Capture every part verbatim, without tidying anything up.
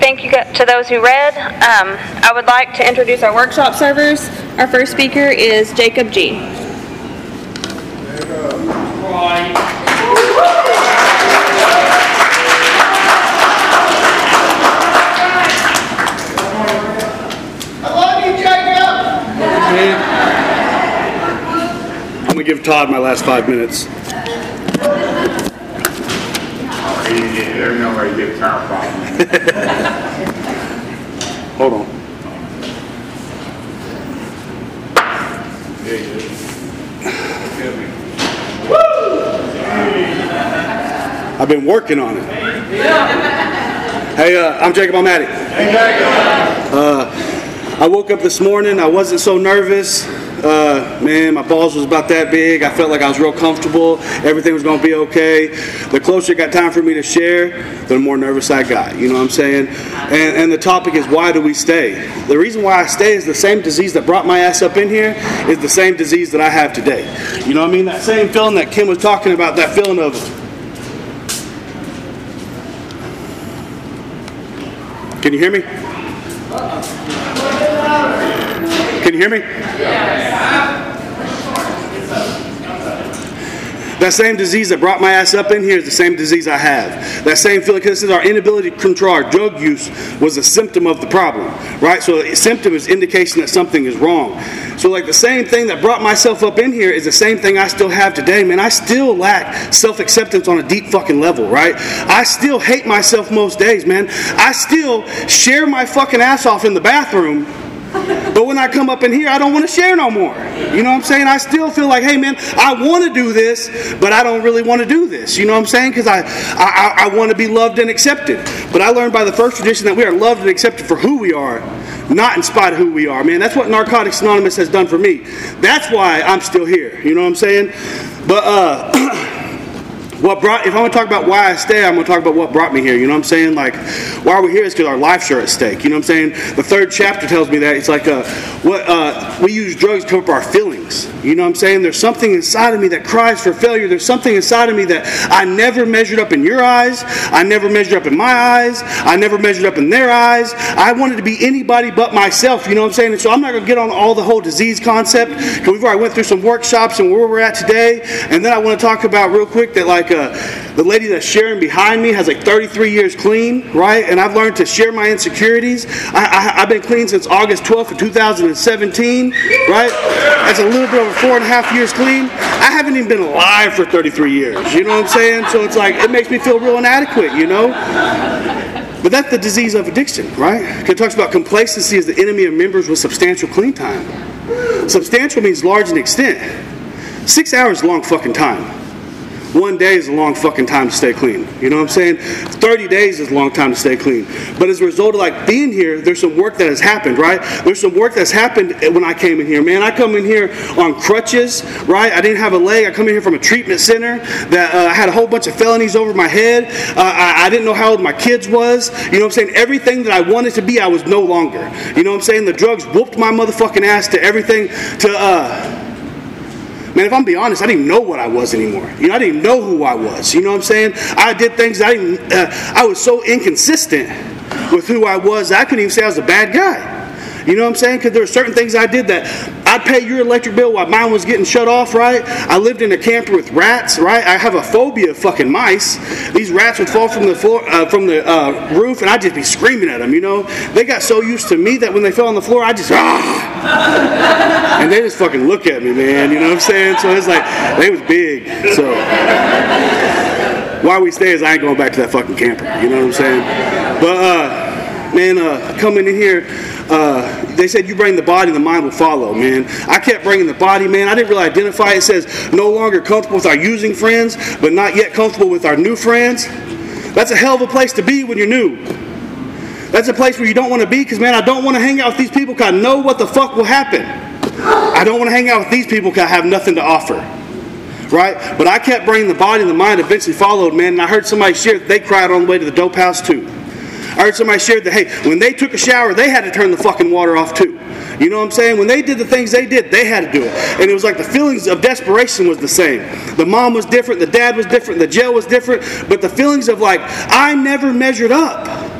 thank you to those who read. Um, I would like to introduce our workshop servers. Our first speaker is Jacob G. I love you, Jacob! I'm going to give Todd my last five minutes. There's no way to get power problem. Hold on. I've been working on it. Hey, uh, I'm Jacob Almaty. Hey, Jacob. Uh, I woke up this morning. I wasn't so nervous. Uh, man, my balls was about that big. I felt like I was real comfortable. Everything was going to be okay. The closer it got time for me to share, the more nervous I got. You know what I'm saying? And, and the topic is, why do we stay? The reason why I stay is the same disease that brought my ass up in here is the same disease that I have today. You know what I mean? That same feeling that Kim was talking about, that feeling of... Can you hear me? Can you hear me? That same disease that brought my ass up in here is the same disease I have. That same feeling, because this is our inability to control our drug use was a symptom of the problem, right? So a symptom is indication that something is wrong. So like the same thing that brought myself up in here is the same thing I still have today, man. I still lack self-acceptance on a deep fucking level, right? I still hate myself most days, man. I still share my fucking ass off in the bathroom. But when I come up in here, I don't want to share no more. You know what I'm saying? I still feel like, hey, man, I want to do this, but I don't really want to do this. You know what I'm saying? Because I, I, I want to be loved and accepted. But I learned by the first tradition that we are loved and accepted for who we are, not in spite of who we are, man. That's what Narcotics Anonymous has done for me. That's why I'm still here. You know what I'm saying? But, uh... What brought, if I'm going to talk about why I stay, I'm going to talk about what brought me here. You know what I'm saying? Like, why we're here is because our lives are at stake. You know what I'm saying? The third chapter tells me that. It's like, uh, what uh, we use drugs to cover up our feelings. You know what I'm saying? There's something inside of me that cries for failure. There's something inside of me that I never measured up in your eyes. I never measured up in my eyes. I never measured up in their eyes. I wanted to be anybody but myself. You know what I'm saying? And so I'm not going to get on all the whole disease concept, because we've already went through some workshops and where we're at today. And then I want to talk about real quick that, like, Uh, the lady that's sharing behind me has like thirty-three years clean, right? And I've learned to share my insecurities. I, I, I've been clean since August twelfth of two thousand seventeen, right? That's a little bit over four and a half years clean. I haven't even been alive for thirty-three years, you know what I'm saying? So it's like, it makes me feel real inadequate, you know? But that's the disease of addiction, right? It talks about complacency as the enemy of members with substantial clean time. Substantial means large in extent. Six hours is a long fucking time. One day is a long fucking time to stay clean. You know what I'm saying? thirty days is a long time to stay clean. But as a result of like being here, there's some work that has happened, right? There's some work that's happened when I came in here. Man, I come in here on crutches, right? I didn't have a leg. I come in here from a treatment center that uh, I had a whole bunch of felonies over my head. Uh, I, I didn't know how old my kids was. You know what I'm saying? Everything that I wanted to be, I was no longer. You know what I'm saying? The drugs whooped my motherfucking ass to everything to... uh Man, if I'm being honest, I didn't even know what I was anymore. You know, I didn't even know who I was. You know what I'm saying? I did things that I didn't, uh, I was so inconsistent with who I was that I couldn't even say I was a bad guy. You know what I'm saying? Because there were certain things I did that I'd pay your electric bill while mine was getting shut off, right? I lived in a camper with rats, right? I have a phobia of fucking mice. These rats would fall from the floor, uh, from the uh, roof, and I'd just be screaming at them, you know? They got so used to me that when they fell on the floor, I just, ah! And they just fucking look at me, man, you know what I'm saying? So it's like, they was big, so. Why we stay is I ain't going back to that fucking camper, you know what I'm saying? But, uh, man, uh, coming in here, uh, they said you bring the body, the mind will follow, man. I kept bringing the body, man. I didn't really identify. It says no longer comfortable with our using friends, but not yet comfortable with our new friends. That's a hell of a place to be when you're new. That's a place where you don't want to be, because, man, I don't want to hang out with these people because I know what the fuck will happen. I don't want to hang out with these people because I have nothing to offer. Right? But I kept bringing the body and the mind eventually followed, man. And I heard somebody share that they cried on the way to the dope house too. I heard somebody share that, hey, when they took a shower, they had to turn the fucking water off too. You know what I'm saying? When they did the things they did, they had to do it. And it was like the feelings of desperation was the same. The mom was different, the dad was different, the jail was different, but the feelings of like, I never measured up.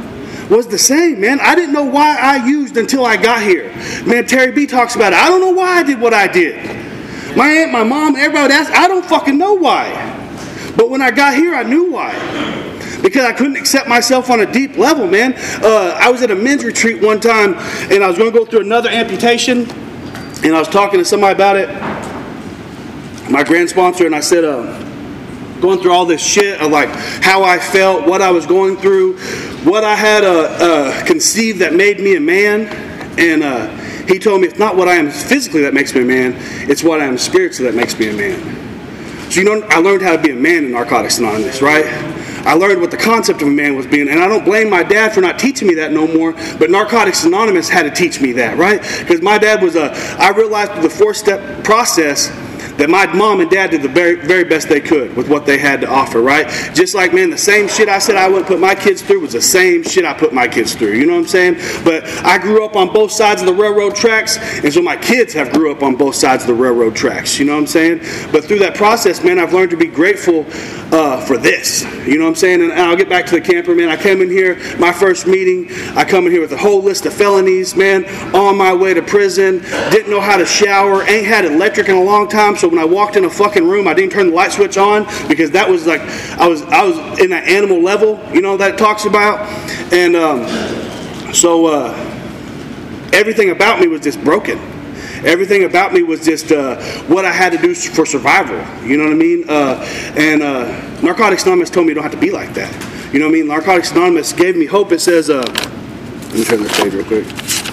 was the same, man. I didn't know why I used until I got here. Man, Terry B talks about it. I don't know why I did what I did. My aunt, my mom, everybody would ask, I don't fucking know why. But when I got here, I knew why. Because I couldn't accept myself on a deep level, man. Uh, I was at a men's retreat one time, and I was going to go through another amputation, and I was talking to somebody about it, my grand sponsor, and I said, uh, going through all this shit of like how I felt, what I was going through, what I had uh, uh, conceived that made me a man, and uh, he told me it's not what I am physically that makes me a man, it's what I am spiritually that makes me a man. So you know, I learned how to be a man in Narcotics Anonymous, right? I learned what the concept of a man was being, and I don't blame my dad for not teaching me that no more, but Narcotics Anonymous had to teach me that, right? Because my dad was a, I realized through the four-step process that my mom and dad did the very, very best they could with what they had to offer, right? Just like, man, the same shit I said I wouldn't put my kids through was the same shit I put my kids through. You know what I'm saying? But I grew up on both sides of the railroad tracks, and so my kids have grew up on both sides of the railroad tracks. You know what I'm saying? But through that process, man, I've learned to be grateful uh, for this. You know what I'm saying? And I'll get back to the camper, man. I came in here, my first meeting, I come in here with a whole list of felonies, man, on my way to prison, didn't know how to shower, ain't had electric in a long time, so when I walked in a fucking room, I didn't turn the light switch on because that was like, I was I was in that animal level, you know, that it talks about. And um, so uh, everything about me was just broken. Everything about me was just uh, what I had to do for survival. You know what I mean? Uh, and uh, Narcotics Anonymous told me you don't have to be like that. You know what I mean? Narcotics Anonymous gave me hope. It says, uh, let me turn this page real quick.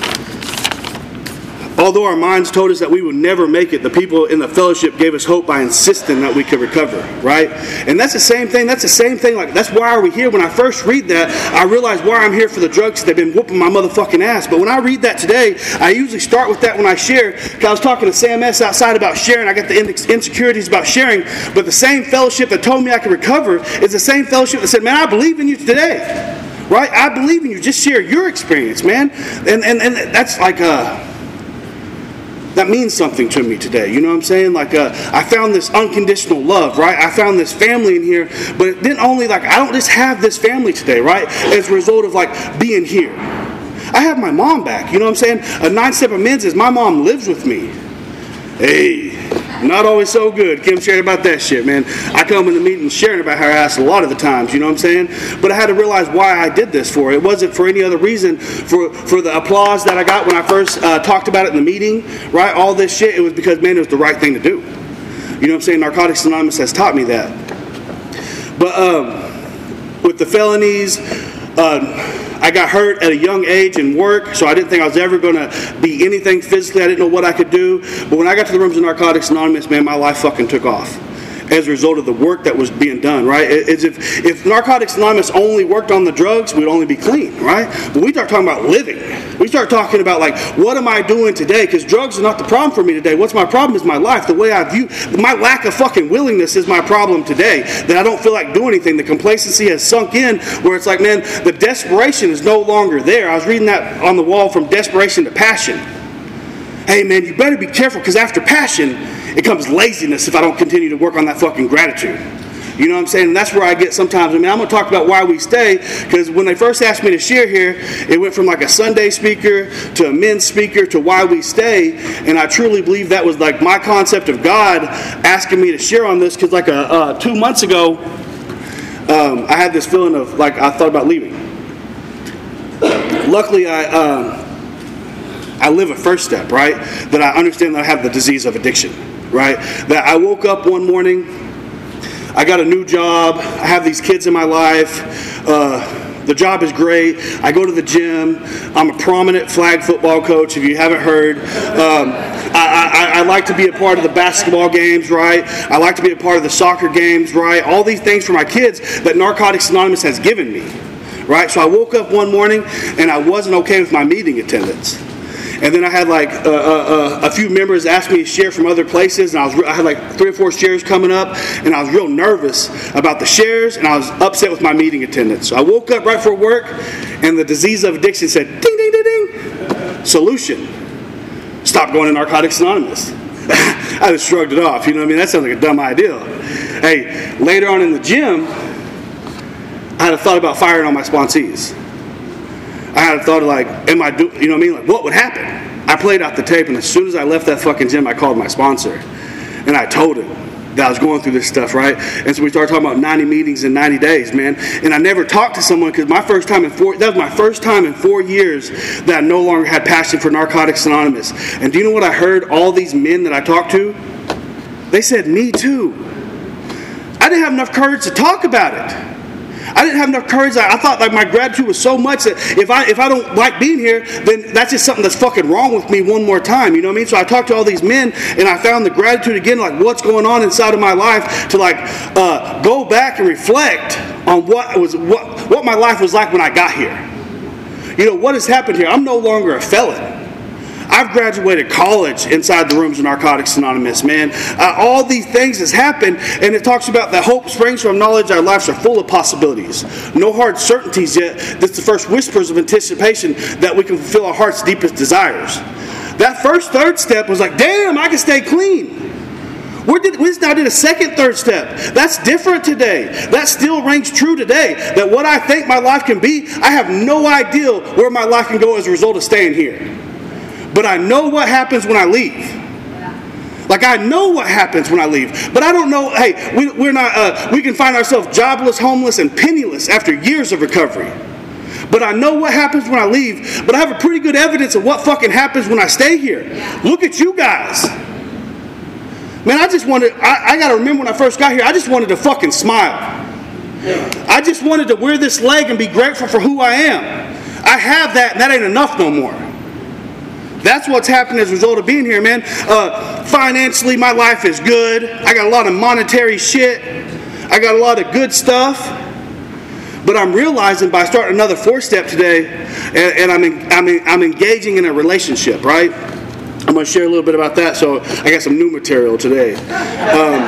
Although our minds told us that we would never make it, the people in the fellowship gave us hope by insisting that we could recover, right? And that's the same thing. That's the same thing. Like, that's why are we here? When I first read that, I realized why I'm here for the drugs. They've been whooping my motherfucking ass. But when I read that today, I usually start with that when I share. Because I was talking to Sam S. outside about sharing. I got the insecurities about sharing. But the same fellowship that told me I could recover is the same fellowship that said, man, I believe in you today. Right? I believe in you. Just share your experience, man. And and, and that's like a... that means something to me today. You know what I'm saying? Like, uh, I found this unconditional love, right? I found this family in here, but it didn't only, like, I don't just have this family today, right? As a result of, like, being here. I have my mom back, you know what I'm saying? A nine-step amends is my mom lives with me. Hey, not always so good. Kim shared about that shit, man. I come in the meeting sharing about her ass a lot of the times, you know what I'm saying? But I had to realize why I did this for. It wasn't for any other reason, for, for the applause that I got when I first uh, talked about it in the meeting, right? All this shit, it was because, man, it was the right thing to do. You know what I'm saying? Narcotics Anonymous has taught me that. But um, with the felonies, uh, I got hurt at a young age in work, so I didn't think I was ever going to be anything physically. I didn't know what I could do. But when I got to the rooms of Narcotics Anonymous, man, my life fucking took off as a result of the work that was being done, right? As if, if Narcotics Anonymous only worked on the drugs, we'd only be clean, right? But we start talking about living. We start talking about, like, what am I doing today? Because drugs are not the problem for me today. What's my problem is my life, the way I view, my lack of fucking willingness is my problem today, that I don't feel like doing anything. The complacency has sunk in where it's like, man, the desperation is no longer there. I was reading that on the wall, from desperation to passion. Hey, man, you better be careful, because after passion, it comes laziness if I don't continue to work on that fucking gratitude. You know what I'm saying? And that's where I get sometimes. I mean, I'm going to talk about why we stay, because when they first asked me to share here, it went from like a Sunday speaker to a men's speaker to why we stay. And I truly believe that was like my concept of God asking me to share on this, because like a, uh, two months ago, um, I had this feeling of like I thought about leaving. Luckily, I... Uh, I live a first step, right? That I understand that I have the disease of addiction, right? That I woke up one morning, I got a new job, I have these kids in my life, uh, the job is great, I go to the gym, I'm a prominent flag football coach, if you haven't heard. Um, I, I, I like to be a part of the basketball games, right? I like to be a part of the soccer games, right? All these things for my kids that Narcotics Anonymous has given me, right? So I woke up one morning and I wasn't okay with my meeting attendance. And then I had like uh, uh, a few members ask me to share from other places, and I was re- I had like three or four shares coming up, and I was real nervous about the shares, and I was upset with my meeting attendance. So I woke up right for work, and the disease of addiction said, ding, ding, ding, ding, solution. Stop going to Narcotics Anonymous. I just shrugged it off. You know what I mean? That sounds like a dumb idea. Hey, later on in the gym, I had a thought about firing all my sponsees. I had a thought of like, am I do, you know what I mean? Like, what would happen? I played out the tape, and as soon as I left that fucking gym, I called my sponsor, and I told him that I was going through this stuff, right? And so we started talking about ninety meetings in ninety days, man. And I never talked to someone because my first time in four, that was my first time in four years that I no longer had passion for Narcotics Anonymous. And do you know what I heard all these men that I talked to? They said, me too. I didn't have enough courage to talk about it. I didn't have enough courage. I, I thought like my gratitude was so much that if I if I don't like being here, then that's just something that's fucking wrong with me one more time. You know what I mean? So I talked to all these men, and I found the gratitude again, like what's going on inside of my life, to like uh, go back and reflect on what was what what my life was like when I got here. You know what has happened here? I'm no longer a felon. I've graduated college inside the rooms of Narcotics Anonymous, man. Uh, all these things has happened, and it talks about that hope springs from knowledge our lives are full of possibilities. No hard certainties yet. That's the first whispers of anticipation that we can fulfill our heart's deepest desires. That first third step was like, damn, I can stay clean. We did, we now did a second third step. That's different today. That still rings true today. That what I think my life can be, I have no idea where my life can go as a result of staying here. But I know what happens when I leave. Like I know what happens when I leave. But I don't know, hey, we, we're not, uh, we can find ourselves jobless, homeless, and penniless after years of recovery. But I know what happens when I leave. But I have a pretty good evidence of what fucking happens when I stay here. Look at you guys. Man, I just wanted, I, I got to remember when I first got here, I just wanted to fucking smile. I just wanted to wear this leg and be grateful for who I am. I have that, and that ain't enough no more. That's what's happened as a result of being here, man. Uh, financially, my life is good. I got a lot of monetary shit. I got a lot of good stuff. But I'm realizing by starting another four step today, and, and I'm, in, I'm, in, I'm engaging in a relationship, right? I'm going to share a little bit about that, so I got some new material today. Um,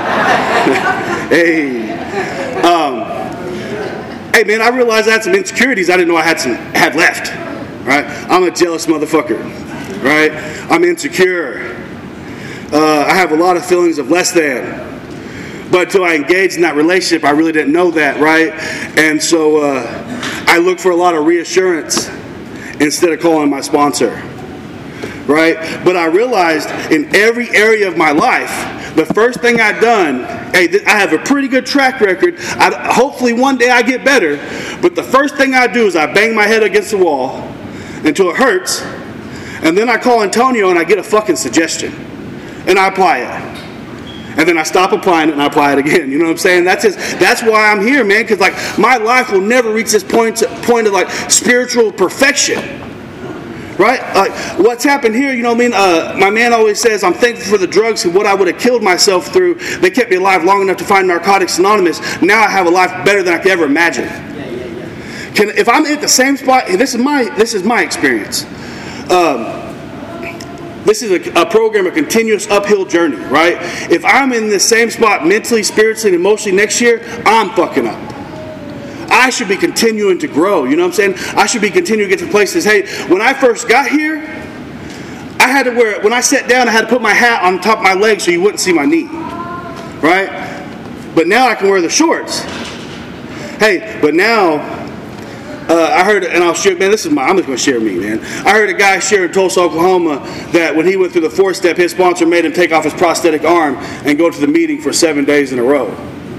hey. Um, hey, man, I realized I had some insecurities I didn't know I had, some, had left, right? I'm a jealous motherfucker. Right? I'm insecure. Uh, I have a lot of feelings of less than. But until I engaged in that relationship, I really didn't know that, right? And so uh, I looked for a lot of reassurance instead of calling my sponsor. Right? But I realized in every area of my life, the first thing I'd done, hey, I have a pretty good track record. I, hopefully one day I get better. But the first thing I do is I bang my head against the wall until it hurts. And then I call Antonio and I get a fucking suggestion. And I apply it. And then I stop applying it and I apply it again. You know what I'm saying? That's just, that's why I'm here, man. Because like my life will never reach this point, point of like spiritual perfection. Right? Like what's happened here, you know what I mean? Uh, my man always says, I'm thankful for the drugs and what I would have killed myself through. They kept me alive long enough to find Narcotics Anonymous. Now I have a life better than I could ever imagine. Can, if I'm at the same spot, this is my, this is my experience. Um, this is a, a program, a continuous uphill journey, right? If I'm in the same spot mentally, spiritually, and emotionally next year, I'm fucking up. I should be continuing to grow, you know what I'm saying? I should be continuing to get to places. Hey, when I first got here, I had to wear, when I sat down, I had to put my hat on top of my leg so you wouldn't see my knee, right? But now I can wear the shorts. Hey, but now... Uh, I heard, and I'll share, man, this is my, I'm just going to share me, man. I heard a guy share in Tulsa, Oklahoma, that when he went through the fourth step, his sponsor made him take off his prosthetic arm and go to the meeting for seven days in a row.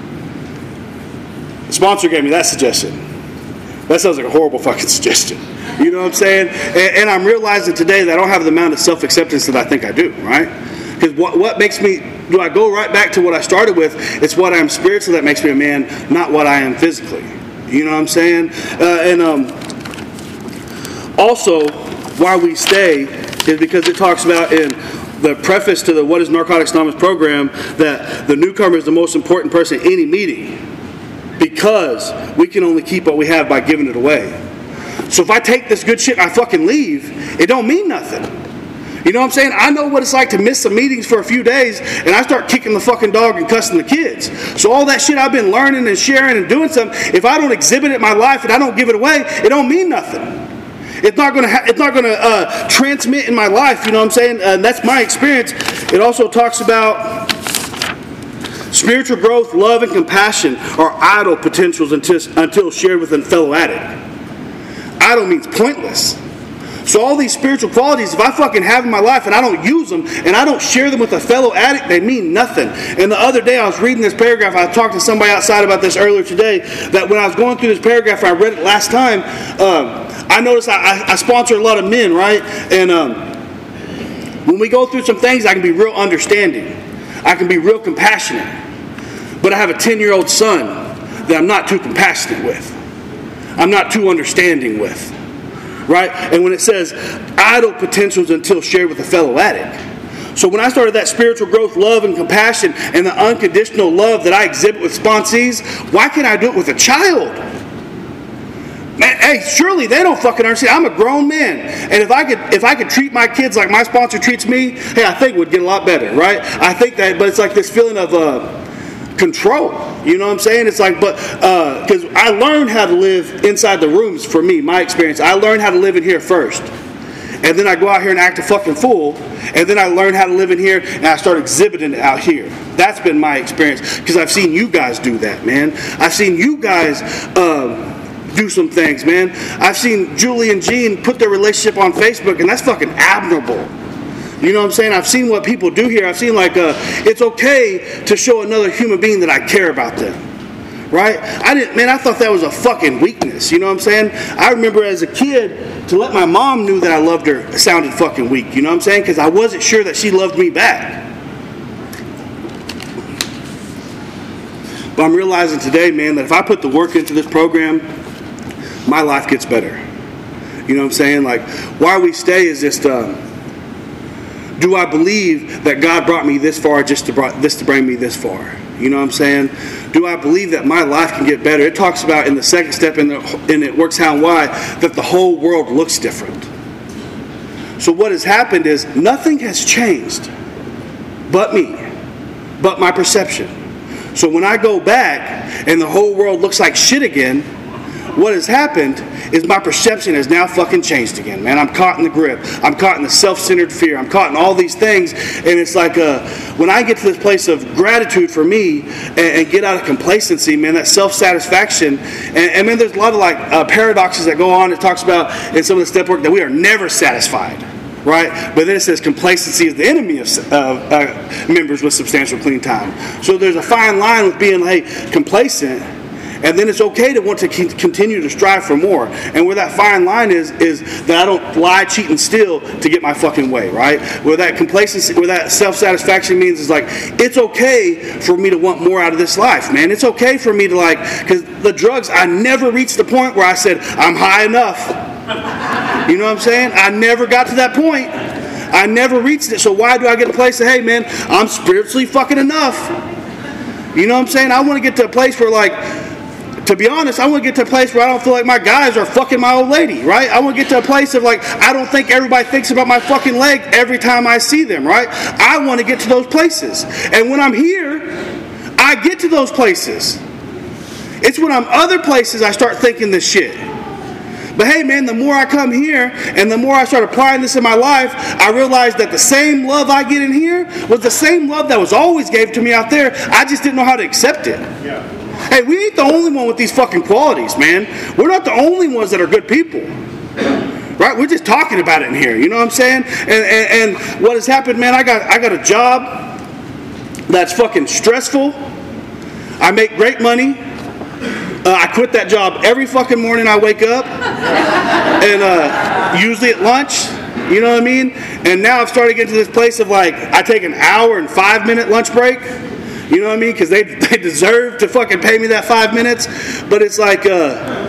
The sponsor gave me that suggestion. That sounds like a horrible fucking suggestion. You know what I'm saying? And, and I'm realizing today that I don't have the amount of self-acceptance that I think I do, right? Because what, what makes me, do I go right back to what I started with? It's what I am spiritually that makes me a man, not what I am physically. You know what I'm saying? Uh, and um, also, why we stay is because it talks about in the preface to the What is Narcotics Anonymous program that the newcomer is the most important person in any meeting because we can only keep what we have by giving it away. So if I take this good shit and I fucking leave, it don't mean nothing. You know what I'm saying? I know what it's like to miss some meetings for a few days and I start kicking the fucking dog and cussing the kids. So all that shit I've been learning and sharing and doing something, if I don't exhibit it in my life and I don't give it away, it don't mean nothing. It's not going to ha- it's not going to uh, transmit in my life, you know what I'm saying? Uh, that's my experience. It also talks about spiritual growth, love, and compassion are idle potentials until, until shared with a fellow addict. idle means pointless. So all these spiritual qualities, if I fucking have in my life and I don't use them and I don't share them with a fellow addict, they mean nothing. And the other day I was reading this paragraph. I talked to somebody outside about this earlier today, that when I was going through this paragraph and I read it last time, um, I noticed I, I, I sponsor a lot of men, right? And um, when we go through some things, I can be real understanding. I can be real compassionate. But I have a ten-year-old son that I'm not too compassionate with. I'm not too understanding with. Right? And when it says idle potentials until shared with a fellow addict. So when I started that spiritual growth, love, and compassion, and the unconditional love that I exhibit with sponsees, why can't I do it with a child? Man, hey, surely they don't fucking understand. I'm a grown man, and if I could, if I could treat my kids like my sponsor treats me, hey, I think it would get a lot better, right? I think that, but it's like this feeling of uh, control. You know what I'm saying? It's like, but because uh, I learned how to live inside the rooms. For me, my experience, I learned how to live in here first, and then I go out here and act a fucking fool, and then I learned how to live in here, and I start exhibiting it out here. That's been my experience, because I've seen you guys do that, man. I've seen you guys uh, do some things, man. I've seen Julie and Gene put their relationship on Facebook, and that's fucking admirable. You know what I'm saying? I've seen what people do here. I've seen like, uh, it's okay to show another human being that I care about them. Right? I didn't, man, I thought that was a fucking weakness. You know what I'm saying? I remember as a kid, to let my mom knew that I loved her sounded fucking weak. You know what I'm saying? Because I wasn't sure that she loved me back. But I'm realizing today, man, that if I put the work into this program, my life gets better. You know what I'm saying? Like, why we stay is just, uh, do I believe that God brought me this far just to brought this to bring me this far? You know what I'm saying? Do I believe that my life can get better? It talks about in the second step in, the, in It Works How and Why that the whole world looks different. So what has happened is nothing has changed but me, but my perception. So when I go back and the whole world looks like shit again, what has happened is my perception has now fucking changed again, man. I'm caught in the grip. I'm caught in the self-centered fear. I'm caught in all these things. And it's like uh, when I get to this place of gratitude for me and, and get out of complacency, man, that self-satisfaction. And, and man, there's a lot of like uh, paradoxes that go on. It talks about in some of the step work that we are never satisfied. Right? But then it says complacency is the enemy of uh, uh, members with substantial clean time. So there's a fine line with being like complacent. And then it's okay to want to continue to strive for more. And where that fine line is, is that I don't lie, cheat, and steal to get my fucking way, right? Where that complacency, where that self-satisfaction means is like, it's okay for me to want more out of this life, man. It's okay for me to like, because the drugs, I never reached the point where I said, I'm high enough. You know what I'm saying? I never got to that point. I never reached it. So why do I get a place that, hey, man, I'm spiritually fucking enough? You know what I'm saying? I want to get to a place where like, to be honest, I want to get to a place where I don't feel like my guys are fucking my old lady, right? I want to get to a place of like, I don't think everybody thinks about my fucking leg every time I see them, right? I want to get to those places. And when I'm here, I get to those places. It's when I'm other places I start thinking this shit. But hey, man, the more I come here and the more I start applying this in my life, I realize that the same love I get in here was the same love that was always gave to me out there. I just didn't know how to accept it. Yeah. Hey, we ain't the only one with these fucking qualities, man. We're not the only ones that are good people. Right? We're just talking about it in here. You know what I'm saying? And, and, and what has happened, man, I got I got a job that's fucking stressful. I make great money. Uh, I quit that job every fucking morning I wake up. And uh, usually at lunch. You know what I mean? And now I've started getting to this place of like, I take an hour and five minute lunch break. You know what I mean? Because they, they deserve to fucking pay me that five minutes. But it's like, uh,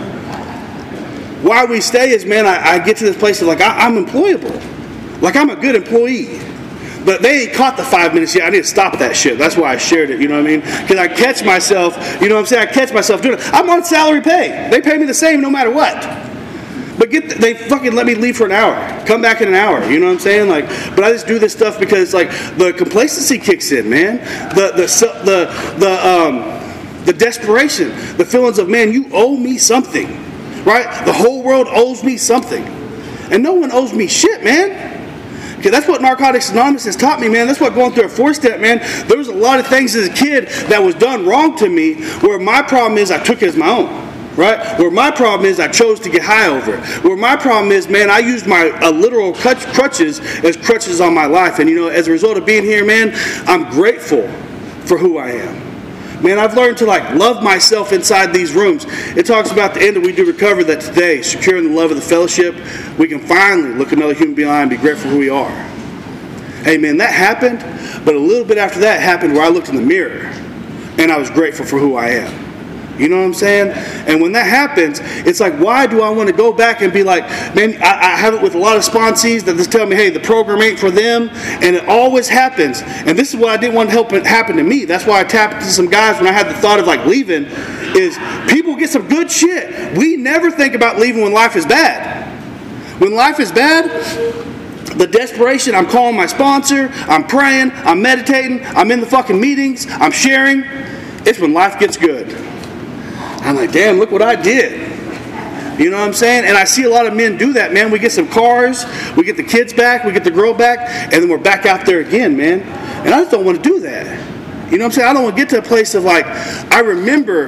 why we stay is, man, I, I get to this place of like, I, I'm employable. Like, I'm a good employee. But they ain't caught the five minutes yet. I need to stop that shit. That's why I shared it, you know what I mean? Because I catch myself, you know what I'm saying? I catch myself doing it. I'm on salary pay. They pay me the same no matter what. But get the, they fucking let me leave for an hour. Come back in an hour. You know what I'm saying? Like, but I just do this stuff because like the complacency kicks in, man. The the the the um the desperation, the feelings of, man, you owe me something, right? The whole world owes me something, and no one owes me shit, man. Because that's what Narcotics Anonymous has taught me, man. That's what going through a four-step, man. There was a lot of things as a kid that was done wrong to me, where my problem is I took it as my own. Right? Where my problem is I chose to get high over it. Where my problem is, man, I used my uh, literal crutch, crutches as crutches on my life. And, you know, as a result of being here, man, I'm grateful for who I am. Man, I've learned to, like, love myself inside these rooms. It talks about the end that we do recover that today, securing the love of the fellowship, we can finally look another human being in the eye and be grateful for who we are. Hey, man, that happened, but a little bit after that happened where I looked in the mirror and I was grateful for who I am. You know what I'm saying? And when that happens, it's like, why do I want to go back and be like, man, I, I have it with a lot of sponsees that just tell me, hey, the program ain't for them. And it always happens. And this is what I didn't want to help it happen to me. That's why I tapped into some guys when I had the thought of like leaving, is people get some good shit. We never think about leaving when life is bad. When life is bad, the desperation, I'm calling my sponsor, I'm praying, I'm meditating, I'm in the fucking meetings, I'm sharing. It's when life gets good. I'm like, damn, look what I did. You know what I'm saying? And I see a lot of men do that, man. We get some cars, we get the kids back, we get the girl back, and then we're back out there again, man. And I just don't want to do that. You know what I'm saying? I don't want to get to a place of like, I remember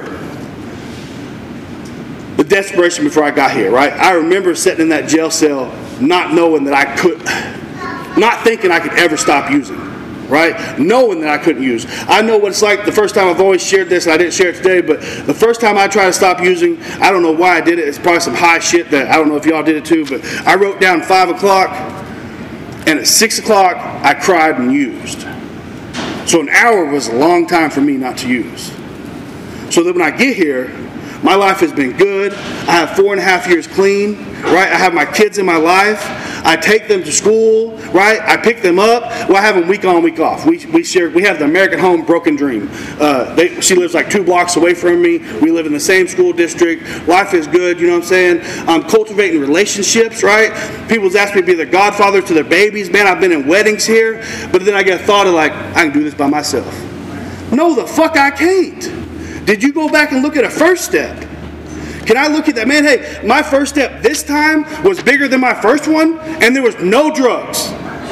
the desperation before I got here, right? I remember sitting in that jail cell not knowing that I could, not thinking I could ever stop using. Right? Knowing that I couldn't use. I know what it's like the first time. I've always shared this, and I didn't share it today, but the first time I tried to stop using, I don't know why I did it. It's probably some high shit that I don't know if y'all did it too, but I wrote down five o'clock, and at six o'clock, I cried and used. So an hour was a long time for me not to use. So that when I get here, my life has been good. I have four and a half years clean, right? I have my kids in my life. I take them to school, right? I pick them up. Well, I have them week on, week off. We we share. We have the American Home Broken Dream. Uh, they, she lives like two blocks away from me. We live in the same school district. Life is good. You know what I'm saying? I'm cultivating relationships, right? People's asked me to be their godfather to their babies. Man, I've been in weddings here, but then I get a thought of like, I can do this by myself. No, the fuck I can't. Did you go back and look at a first step? Can I look at that? Man, hey, my first step this time was bigger than my first one, and there was no drugs.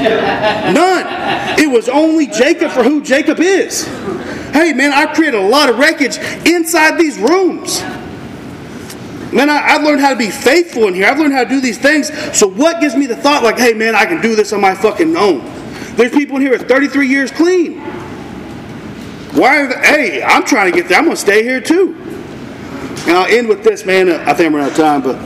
None. It was only Jacob for who Jacob is. Hey, man, I created a lot of wreckage inside these rooms. Man, I, I've learned how to be faithful in here. I've learned how to do these things. So what gives me the thought like, hey, man, I can do this on my fucking own? There's people in here with thirty-three years clean. Why are they, hey, I'm trying to get there. I'm going to stay here too. And I'll end with this, man. I think I'm running out of time, but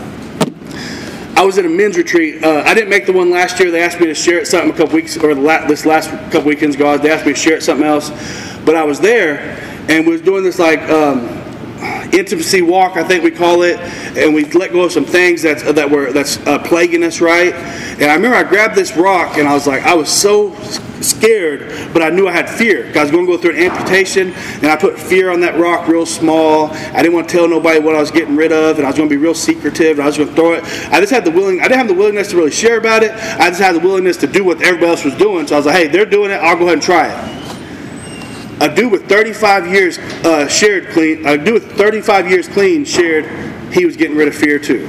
I was at a men's retreat. Uh, I didn't make the one last year. They asked me to share it something a couple weeks, or this last couple weekends ago. They asked me to share it something else. But I was there, and we was doing this like um, intimacy walk, I think we call it, and we let go of some things that's that were that's uh, plaguing us, right? And I remember I grabbed this rock, and I was like, I was so scared, but I knew I had fear because I was going to go through an amputation, and I put fear on that rock real small. I didn't want to tell nobody what I was getting rid of, and I was going to be real secretive, and I was going to throw it. I just had the willing. I didn't have the willingness to really share about it. I just had the willingness to do what everybody else was doing. So I was like, hey, they're doing it. I'll go ahead and try it. A dude with thirty-five years uh, shared clean. A dude with thirty-five years clean shared he was getting rid of fear too.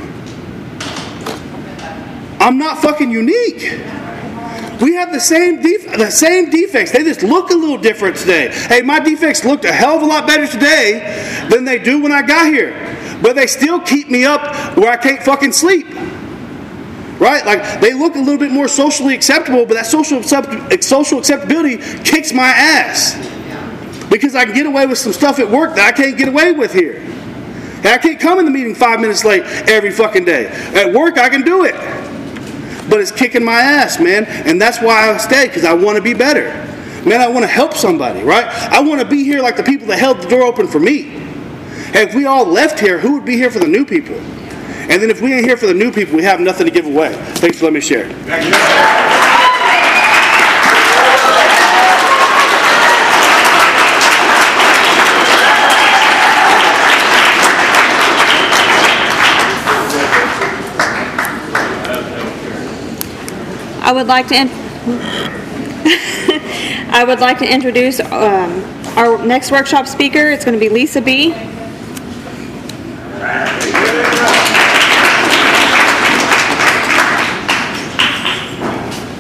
I'm not fucking unique. We have the same def- the same defects. They just look a little different today. Hey, my defects looked a hell of a lot better today than they do when I got here. But they still keep me up where I can't fucking sleep. Right? Like, they look a little bit more socially acceptable, but that social accept- social acceptability kicks my ass. Because I can get away with some stuff at work that I can't get away with here. And I can't come in the meeting five minutes late every fucking day. At work, I can do it. But it's kicking my ass, man. And that's why I stay, because I want to be better. Man, I want to help somebody, right? I want to be here like the people that held the door open for me. Hey, if we all left here, who would be here for the new people? And then if we ain't here for the new people, we have nothing to give away. Thanks for letting me share. Thank you. I would like to in- I would like to introduce um, our next workshop speaker. It's going to be Lisa B.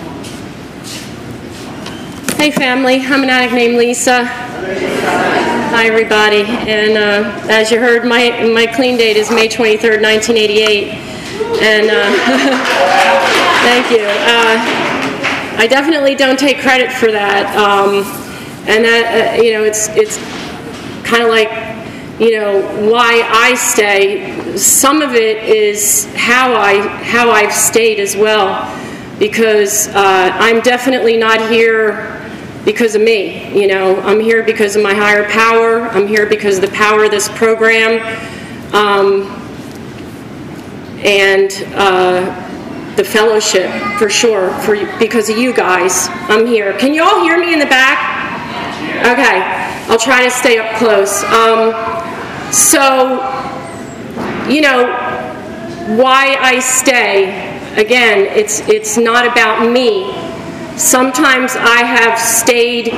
Hey family, I'm an addict named Lisa. Hi, everybody. And uh, as you heard, my my clean date is May twenty-third, nineteen eighty-eight. And uh, thank you. Uh, I definitely don't take credit for that. Um, and that uh, you know, it's it's kind of like, you know, why I stay. Some of it is how I how I've stayed as well, because uh, I'm definitely not here because of me. You know, I'm here because of my higher power. I'm here because of the power of this program, um, and uh, the fellowship, for sure, for because of you guys. I'm here. Can you all hear me in the back? Okay, I'll try to stay up close. Um, so, you know, why I stay, again, it's it's not about me. Sometimes I have stayed,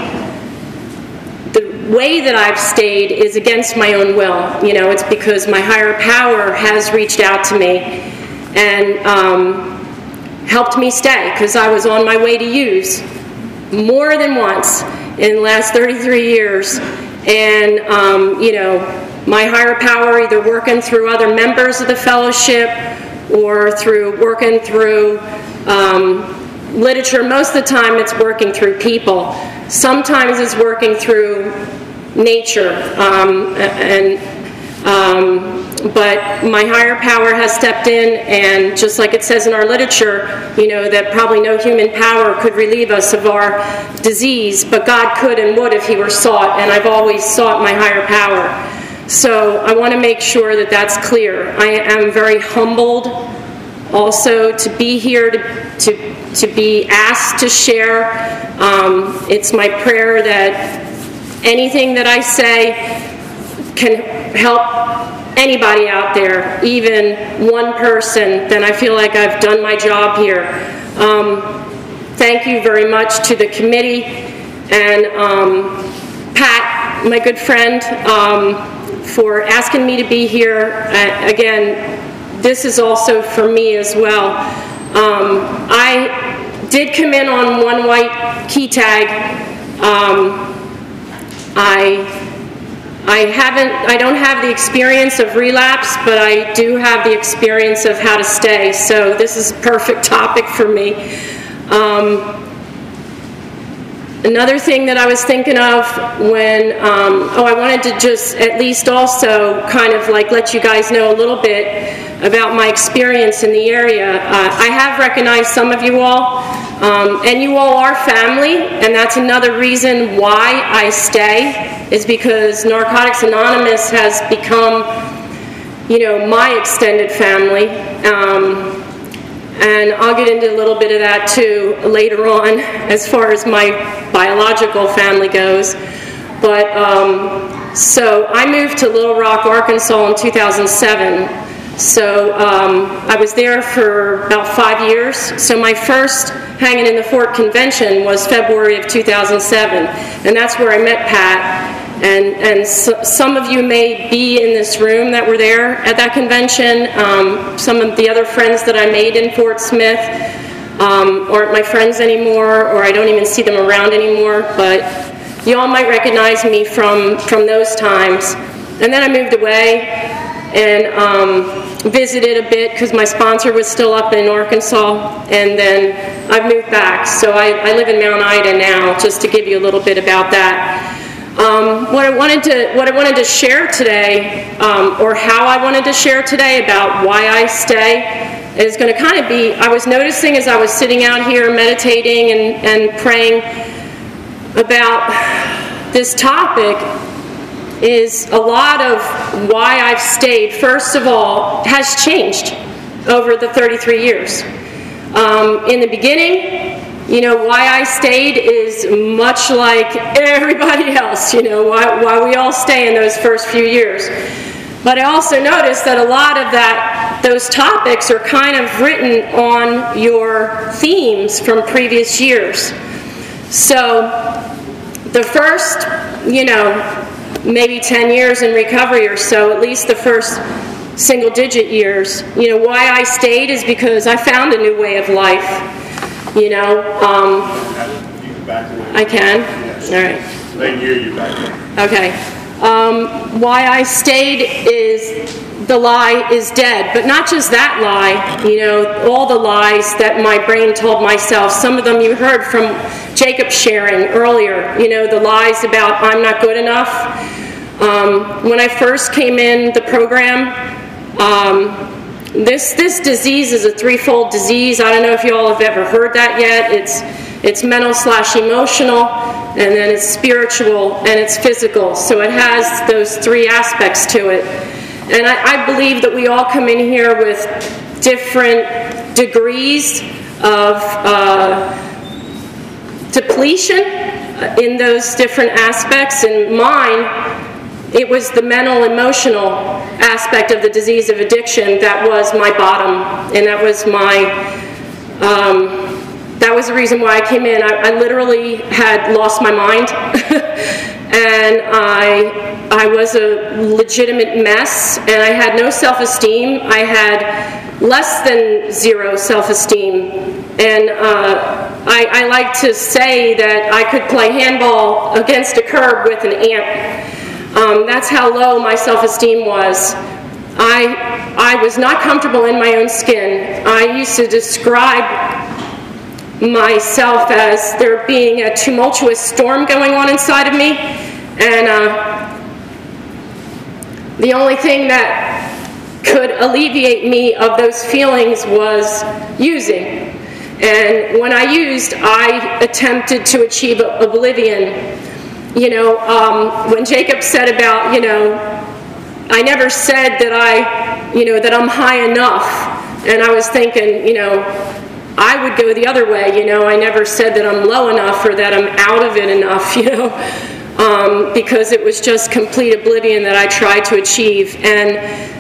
the way that I've stayed is against my own will. You know, it's because my higher power has reached out to me and um, helped me stay, because I was on my way to use more than once in the last thirty-three years. And, um, you know, my higher power, either working through other members of the fellowship or through working through um, literature. Most of the time it's working through people. Sometimes it's working through nature. Um, and um, but my higher power has stepped in, and just like it says in our literature, you know, that probably no human power could relieve us of our disease, but God could and would if he were sought, and I've always sought my higher power. So I want to make sure that that's clear. I am very humbled also to be here, to, to, to be asked to share. Um, it's my prayer that anything that I say can help anybody out there, even one person, then I feel like I've done my job here. Um, thank you very much to the committee and um, Pat, my good friend, um, for asking me to be here. Uh, again, this is also for me as well. Um, I did come in on one white key tag. Um, I I haven't, I don't have the experience of relapse, but I do have the experience of how to stay. So this is a perfect topic for me. Um, Another thing that I was thinking of when, um, oh, I wanted to just at least also kind of like let you guys know a little bit about my experience in the area. Uh, I have recognized some of you all, um, and you all are family, and that's another reason why I stay, is because Narcotics Anonymous has become, you know, my extended family. Um, And I'll get into a little bit of that too later on as far as my biological family goes. But um, so I moved to Little Rock, Arkansas in two thousand seven. So um, I was there for about five years. So my first Hanging in the Fort convention was February of two thousand seven. And that's where I met Pat. And, and so, some of you may be in this room that were there at that convention. Um, some of the other friends that I made in Fort Smith um, aren't my friends anymore, or I don't even see them around anymore, but you all might recognize me from, from those times. And then I moved away and um, visited a bit because my sponsor was still up in Arkansas, and then I've moved back. So I, I live in Mount Ida now, just to give you a little bit about that. Um, what I wanted to what I wanted to share today, um, or how I wanted to share today about why I stay, is going to kind of be, I was noticing as I was sitting out here meditating and, and praying about this topic, is a lot of why I've stayed, first of all, has changed over the thirty-three years. Um, in the beginning, you know, why I stayed is much like everybody else, you know, why, why we all stay in those first few years. But I also noticed that a lot of that, those topics are kind of written on your themes from previous years. So the first, you know, maybe ten years in recovery or so, at least the first single digit years, you know, why I stayed is because I found a new way of life. You know, um, You can back away. I can? Yes. All right. They hear you back there. Okay. Um, why I stayed is the lie is dead. But not just that lie, you know, all the lies that my brain told myself. Some of them you heard from Jacob sharing earlier, you know, the lies about I'm not good enough. Um, when I first came in the program, um, this this disease is a threefold disease. I don't know if you all have ever heard that yet. It's it's mental slash emotional, and then it's spiritual, and it's physical. So it has those three aspects to it. And I, I believe that we all come in here with different degrees of uh, depletion in those different aspects. And mine, it was the mental, emotional aspect of the disease of addiction that was my bottom, and that was my, um, that was the reason why I came in. I, I literally had lost my mind, and I, I was a legitimate mess, and I had no self-esteem. I had less than zero self-esteem, and uh, I, I like to say that I could play handball against a curb with an ant. Um, that's how low my self-esteem was. I, I was not comfortable in my own skin. I used to describe myself as there being a tumultuous storm going on inside of me, and uh, the only thing that could alleviate me of those feelings was using. And when I used, I attempted to achieve oblivion. You know, um, when Jacob said about, you know, I never said that I, you know, that I'm high enough. And I was thinking, you know, I would go the other way. You know, I never said that I'm low enough or that I'm out of it enough, you know, um, because it was just complete oblivion that I tried to achieve. And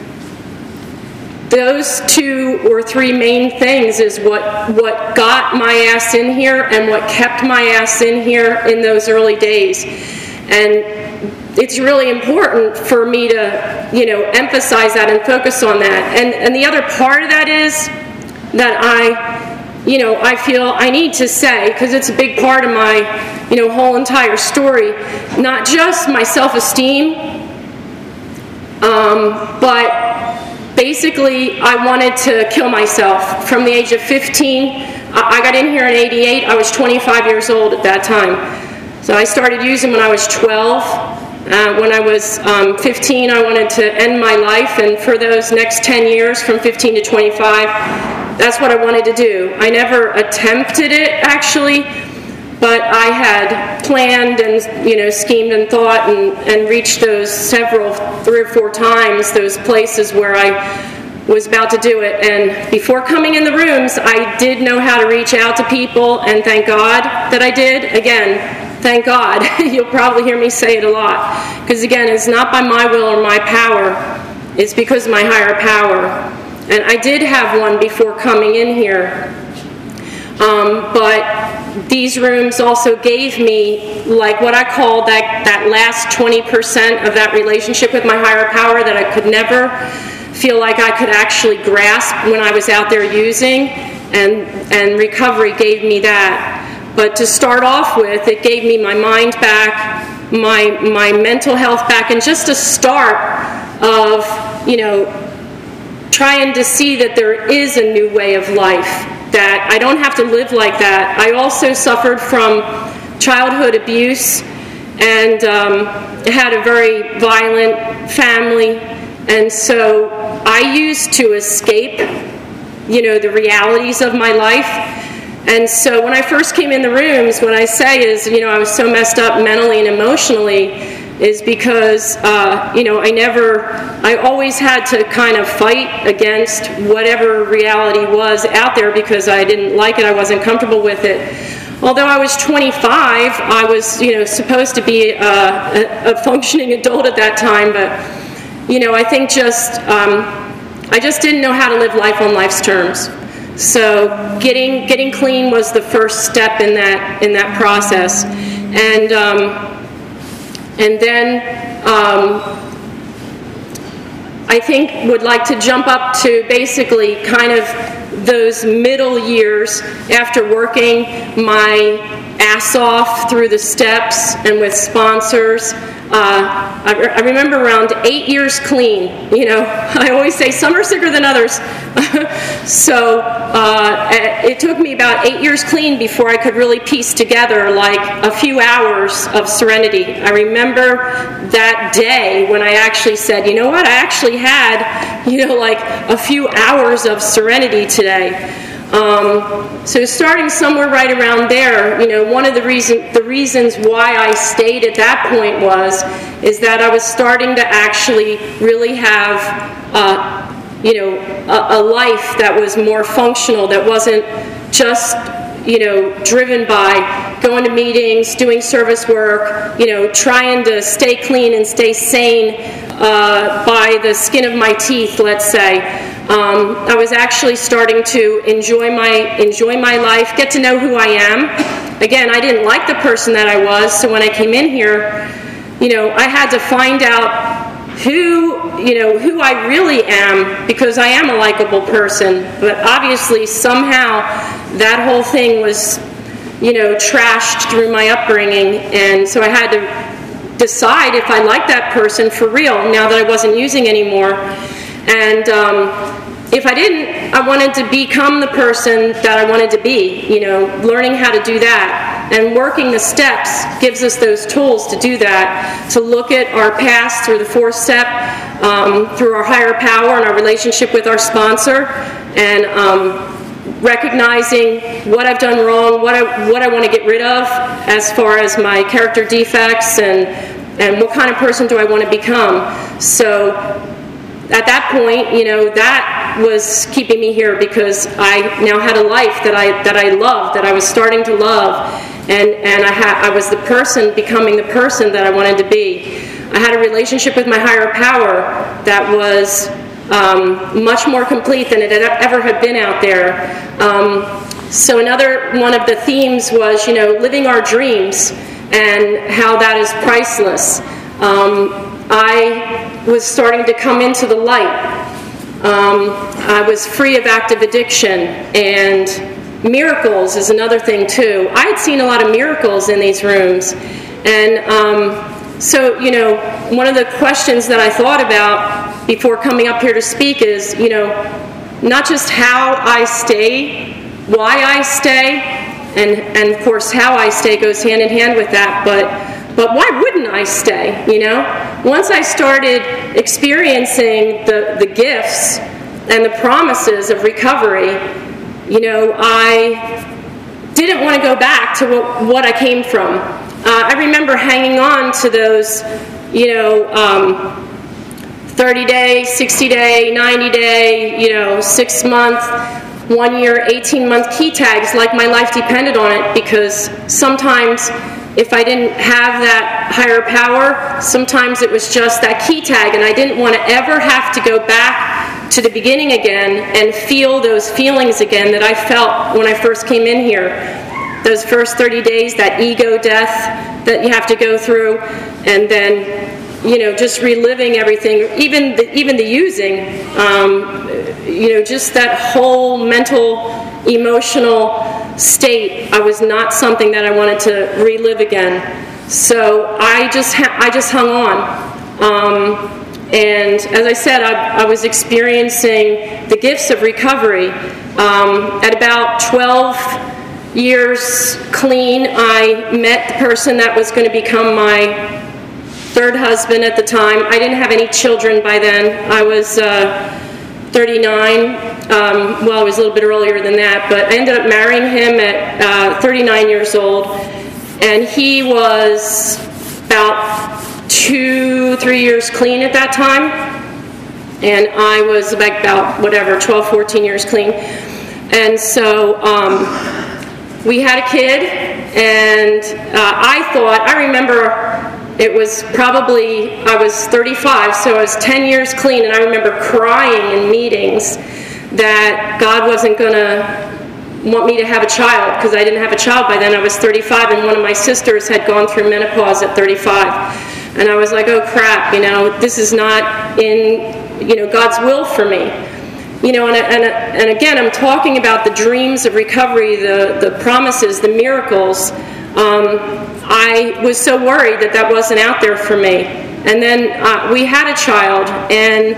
those two or three main things is what, what got my ass in here and what kept my ass in here in those early days. And it's really important for me to, you know, emphasize that and focus on that. And, and the other part of that is that I, you know, I feel I need to say, because it's a big part of my, you know, whole entire story, not just my self-esteem, um, but basically, I wanted to kill myself. From the age of fifteen, I got in here in eighty-eight. I was twenty-five years old at that time. So I started using when I was twelve. Uh, when I was um, fifteen, I wanted to end my life. And for those next ten years, from fifteen to twenty-five, that's what I wanted to do. I never attempted it, actually. But I had planned and, you know, schemed and thought and, and reached those several, three or four times, those places where I was about to do it. And before coming in the rooms, I did know how to reach out to people, and thank God that I did. Again, thank God. You'll probably hear me say it a lot. Because again, it's not by my will or my power. It's because of my higher power. And I did have one before coming in here. Um, but these rooms also gave me, like, what I call that, that last twenty percent of that relationship with my higher power that I could never feel like I could actually grasp when I was out there using, and, and recovery gave me that. But to start off with, it gave me my mind back, my, my mental health back, and just a start of, you know, trying to see that there is a new way of life, that I don't have to live like that. I also suffered from childhood abuse and um, had a very violent family, and so I used to escape, you know, the realities of my life. And so when I first came in the rooms, what I say is, you know, I was so messed up mentally and emotionally is because, uh, you know, I never, I always had to kind of fight against whatever reality was out there because I didn't like it, I wasn't comfortable with it. Although I was twenty-five, I was, you know, supposed to be a, a, a functioning adult at that time, but, you know, I think just, um, I just didn't know how to live life on life's terms. So getting getting clean was the first step in that in that process. And, um, And then um, I think would like to jump up to basically kind of those middle years after working my ass off through the steps and with sponsors. Uh, I, re- I remember around eight years clean. You know, I always say some are sicker than others. So uh, it took me about eight years clean before I could really piece together like a few hours of serenity. I remember that day when I actually said, you know what, I actually had, you know, like a few hours of serenity today. Um, so starting somewhere right around there, you know, one of the reason the reasons why I stayed at that point was is that I was starting to actually really have, uh, you know, a, a life that was more functional, that wasn't just, you know, driven by going to meetings, doing service work, you know, trying to stay clean and stay sane uh, by the skin of my teeth, let's say. Um, I was actually starting to enjoy my enjoy my life, get to know who I am. Again, I didn't like the person that I was, so when I came in here, you know, I had to find out who, you know, who I really am, because I am a likable person. But obviously, somehow, that whole thing was, you know, trashed through my upbringing, and so I had to decide if I liked that person for real, now that I wasn't using anymore. And um, if I didn't, I wanted to become the person that I wanted to be, you know, learning how to do that. And working the steps gives us those tools to do that, to look at our past through the fourth step, um, through our higher power and our relationship with our sponsor, and um, recognizing what I've done wrong, what I, what I want to get rid of as far as my character defects, and, and what kind of person do I want to become. So at that point, you know, that was keeping me here, because I now had a life that I that I loved, that I was starting to love, and and I had I was the person becoming the person that I wanted to be. I had a relationship with my higher power that was um, much more complete than it had ever had been out there. Um, so another one of the themes was, you know, living our dreams and how that is priceless. Um, I was starting to come into the light. Um, I was free of active addiction, and miracles is another thing too. I had seen a lot of miracles in these rooms, and um, so, you know, one of the questions that I thought about before coming up here to speak is, you know, not just how I stay, why I stay, and, and of course how I stay goes hand in hand with that, but But why wouldn't I stay, you know? Once I started experiencing the, the gifts and the promises of recovery, you know, I didn't want to go back to what, what I came from. Uh, I remember hanging on to those, you know, um, thirty-day, sixty-day, ninety-day, you know, six-month, one-year, eighteen-month key tags like my life depended on it, because sometimes if I didn't have that higher power, sometimes it was just that key tag, and I didn't want to ever have to go back to the beginning again and feel those feelings again that I felt when I first came in here. Those first thirty days, that ego death that you have to go through, and then, you know, just reliving everything, even the, even the using, um, you know, just that whole mental, emotional state. I was not something that I wanted to relive again. So I just ha- I just hung on. Um, and as I said, I, I was experiencing the gifts of recovery. Um, at about twelve years clean, I met the person that was going to become my third husband at the time. I didn't have any children by then. I was uh, thirty-nine. Um, well, I was a little bit earlier than that, but I ended up marrying him at uh, thirty-nine years old, and he was about two, three years clean at that time, and I was about, about whatever, twelve, fourteen years clean. And so um, we had a kid, and uh, I thought, I remember it was probably, I was thirty-five, so I was ten years clean, and I remember crying in meetings that God wasn't going to want me to have a child, because I didn't have a child by then. I was thirty-five, and one of my sisters had gone through menopause at thirty-five. And I was like, oh crap, you know, this is not in, you know, God's will for me. You know, and, and, and again, I'm talking about the dreams of recovery, the, the promises, the miracles. um, I was so worried that that wasn't out there for me. And then uh, we had a child, and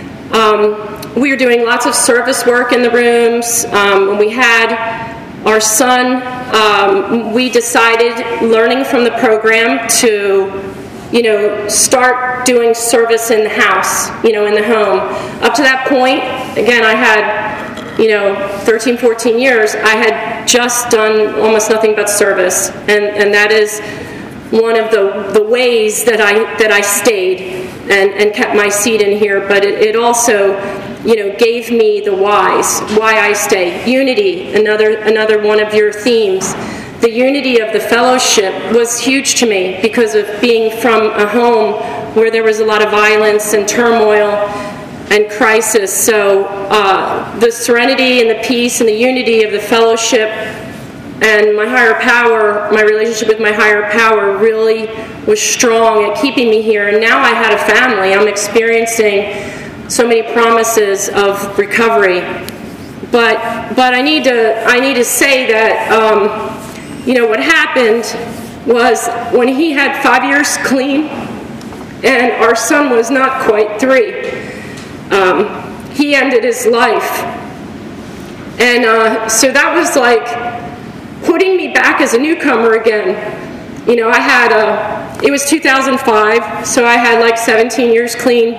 um, we were doing lots of service work in the rooms. Um, when we had our son, um, we decided, learning from the program, to you know, start doing service in the house, you know, in the home. Up to that point, again, I had, you know, thirteen, fourteen years, I had just done almost nothing but service. And, and that is one of the, the ways that I, that I stayed and, and kept my seat in here. But it, it also, you know, gave me the whys, why I stay. Unity, another, another one of your themes. The unity of the fellowship was huge to me because of being from a home where there was a lot of violence and turmoil and crisis. So uh, the serenity and the peace and the unity of the fellowship and my higher power, my relationship with my higher power really was strong at keeping me here. And now I had a family. I'm experiencing so many promises of recovery. But but I need to I need to say that. Um, You know, what happened was when he had five years clean and our son was not quite three, um, he ended his life. And uh, so that was like putting me back as a newcomer again. You know, I had, a, it was two thousand five, so I had like seventeen years clean.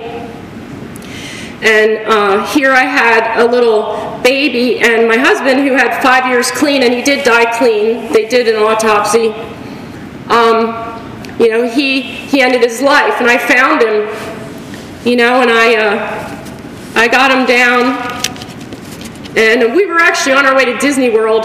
And uh, here I had a little baby, and my husband, who had five years clean, and he did die clean. They did an autopsy. Um, you know, he he ended his life, and I found him. You know, and I uh, I got him down, and we were actually on our way to Disney World,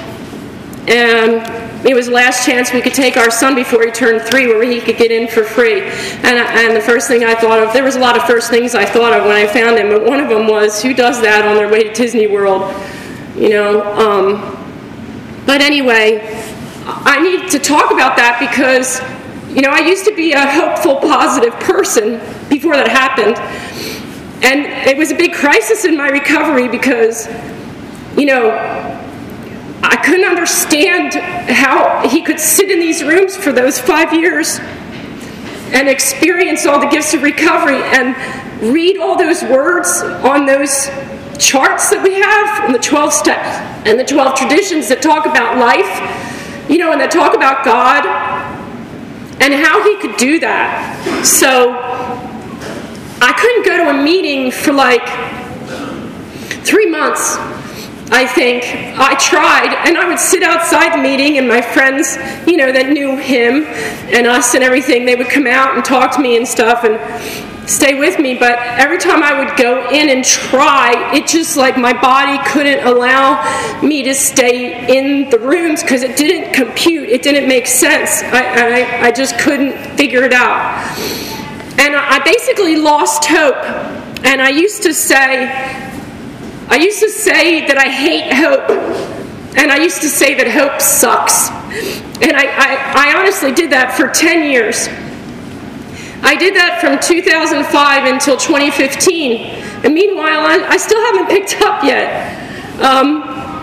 and it was the last chance we could take our son before he turned three, where he could get in for free. And, and the first thing I thought of, there was a lot of first things I thought of when I found him, but one of them was, who does that on their way to Disney World? You know, um, but anyway, I need to talk about that because, you know, I used to be a hopeful, positive person before that happened. And it was a big crisis in my recovery because, you know, I couldn't understand how he could sit in these rooms for those five years and experience all the gifts of recovery and read all those words on those charts that we have and the twelve steps and the twelve traditions that talk about life, you know, and that talk about God and how he could do that. So I couldn't go to a meeting for like three months. I think. I tried, and I would sit outside the meeting, and my friends, you know, that knew him and us and everything, they would come out and talk to me and stuff and stay with me, but every time I would go in and try, it just like my body couldn't allow me to stay in the rooms because it didn't compute, it didn't make sense. I, I, I just couldn't figure it out. And I basically lost hope, and I used to say, I used to say that I hate hope, and I used to say that hope sucks. And I, I, I honestly did that for ten years. I did that from two thousand five until twenty fifteen. And meanwhile, I, I still haven't picked up yet. Um,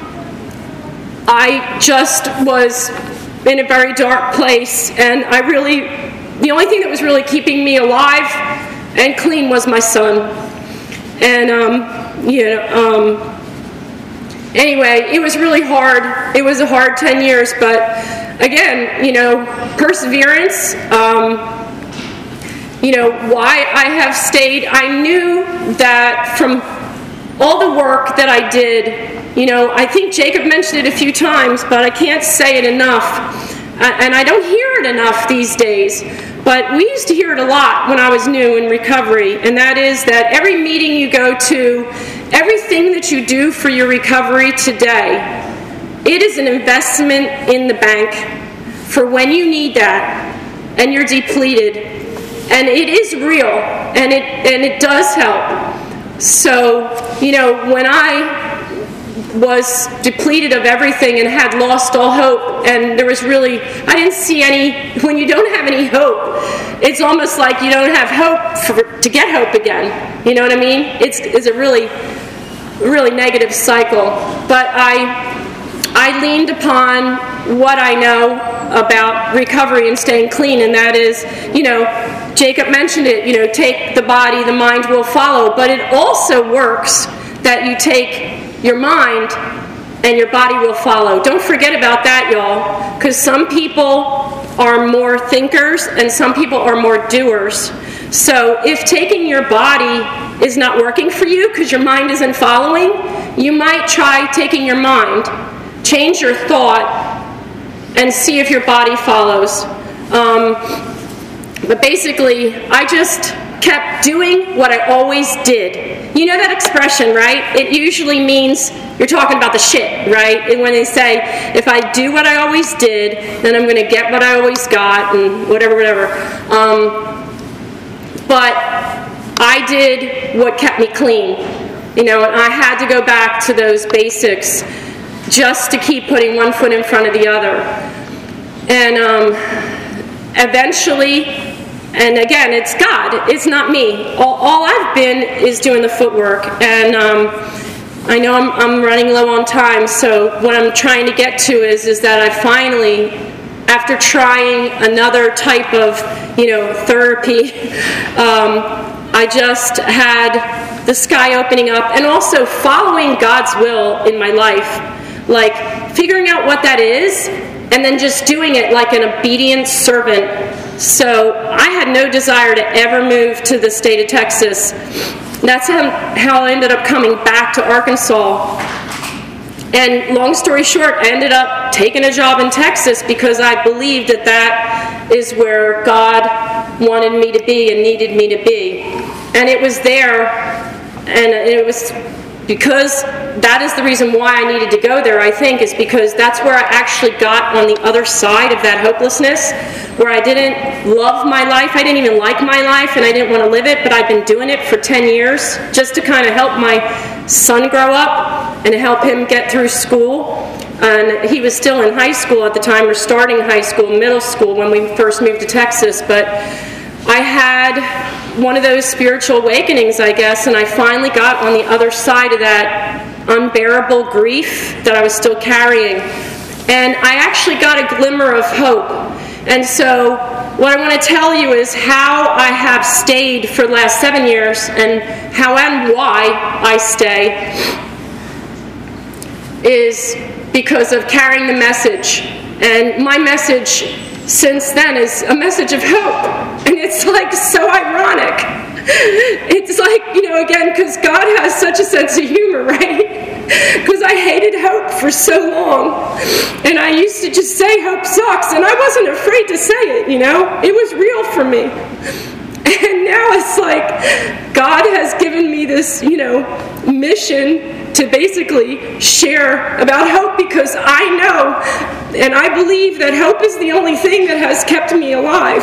I just was in a very dark place, and I really, the only thing that was really keeping me alive and clean was my son. And, um, you know, um, anyway, it was really hard. It was a hard ten years, but again, you know, perseverance, um, you know, why I have stayed. I knew that from all the work that I did, you know, I think Jacob mentioned it a few times, but I can't say it enough. And I don't hear it enough these days. But we used to hear it a lot when I was new in recovery, and that is that every meeting you go to, everything that you do for your recovery today, it is an investment in the bank for when you need that and you're depleted. And it is real, and it and it does help. So, you know, when I was depleted of everything and had lost all hope, and there was really, I didn't see any, when you don't have any hope, it's almost like you don't have hope for, to get hope again. You know what I mean? It's, it's a really, really negative cycle. But I, I leaned upon what I know. about recovery and staying clean, and that is, you know, Jacob mentioned it, you know, take the body, the mind will follow, but it also works that you take your mind and your body will follow. Don't forget about that, y'all, because some people are more thinkers and some people are more doers. So if taking your body is not working for you because your mind isn't following, you might try taking your mind, change your thought, and see if your body follows. Um, but basically, I just kept doing what I always did. You know that expression, right? It usually means you're talking about the shit, right? And when they say, if I do what I always did, then I'm going to get what I always got, and whatever, whatever. Um, but I did what kept me clean. You know, and I had to go back to those basics just to keep putting one foot in front of the other. And um, eventually, and again, it's God, it's not me. All, all I've been is doing the footwork. And um, I know I'm, I'm running low on time, so what I'm trying to get to is, is that I finally, after trying another type of, you know, therapy, um, I just had the sky opening up, and also following God's will in my life, like figuring out what that is, and then just doing it like an obedient servant. So I had no desire to ever move to the state of Texas. That's how, how I ended up coming back to Arkansas. And long story short, I ended up taking a job in Texas because I believed that that is where God wanted me to be and needed me to be. And it was there, and it was because that is the reason why I needed to go there, I think, is because that's where I actually got on the other side of that hopelessness, where I didn't love my life, I didn't even like my life, and I didn't want to live it, but I've been doing it for ten years just to kind of help my son grow up and help him get through school. And he was still in high school at the time, or starting high school, middle school, when we first moved to Texas. But I had one of those spiritual awakenings, I guess, and I finally got on the other side of that unbearable grief that I was still carrying. And I actually got a glimmer of hope. And so what I want to tell you is how I have stayed for the last seven years and how and why I stay is because of carrying the message. And my message since then is a message of hope. And it's like so ironic. It's like, you know, again, because God has such a sense of humor, right? Because I hated hope for so long. And I used to just say hope sucks. And I wasn't afraid to say it, you know. It was real for me. And now it's like God has given me this, you know, mission to basically share about hope, because I know and I believe that hope is the only thing that has kept me alive.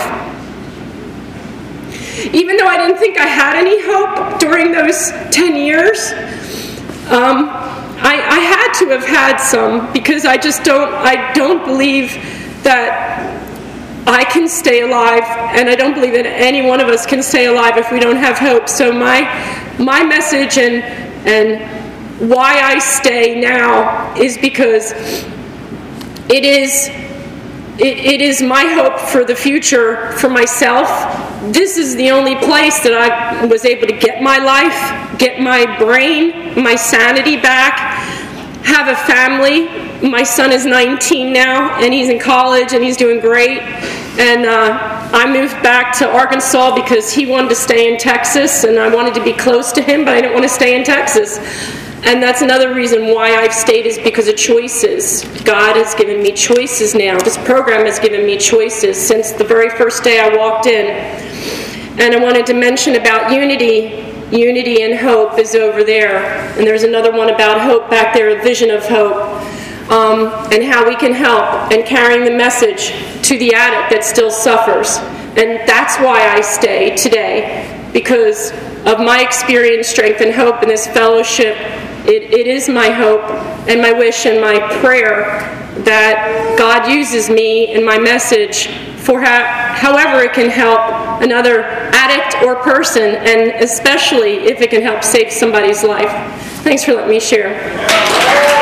Even though I didn't think I had any hope during those ten years, um, I, I had to have had some, because I just don't, I don't believe that I can stay alive, and I don't believe that any one of us can stay alive if we don't have hope. So my my message and and why I stay now is because it is it, it is my hope for the future for myself. This is the only place that I was able to get my life, get my brain, my sanity back, have a family. My son is nineteen now, and he's in college, and he's doing great. And uh, I moved back to Arkansas because he wanted to stay in Texas, and I wanted to be close to him, but I didn't want to stay in Texas. And that's another reason why I've stayed, is because of choices. God has given me choices now. This program has given me choices since the very first day I walked in. And I wanted to mention about unity. Unity and hope is over there. And there's another one about hope back there, a vision of hope. Um, and how we can help, and carrying the message to the addict that still suffers. And that's why I stay today, because of my experience, strength, and hope in this fellowship. It, it is my hope and my wish and my prayer that God uses me and my message for how, however it can help another addict or person, and especially if it can help save somebody's life. Thanks for letting me share.